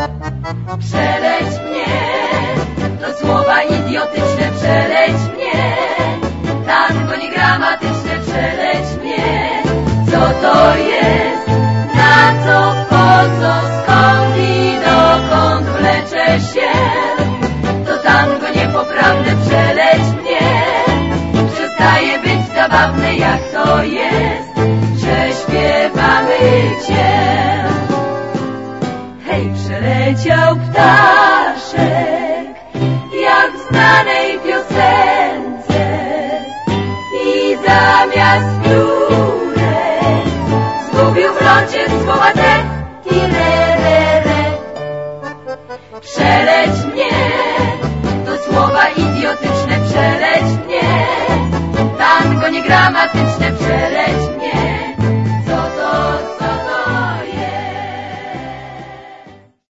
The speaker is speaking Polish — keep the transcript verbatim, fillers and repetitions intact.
Przeleć mnie, to słowa idiotyczne, przeleć mnie. Tango niegramatyczne, przeleć mnie. Co to jest? Na co, po co, skąd i dokąd wlecze się? To tango niepoprawne, przeleć mnie. Przestaje być zabawne, jak to jest, że śpiewamy Cię. Hej, przeleciał ptaszek, jak w znanej piosence, i zamiast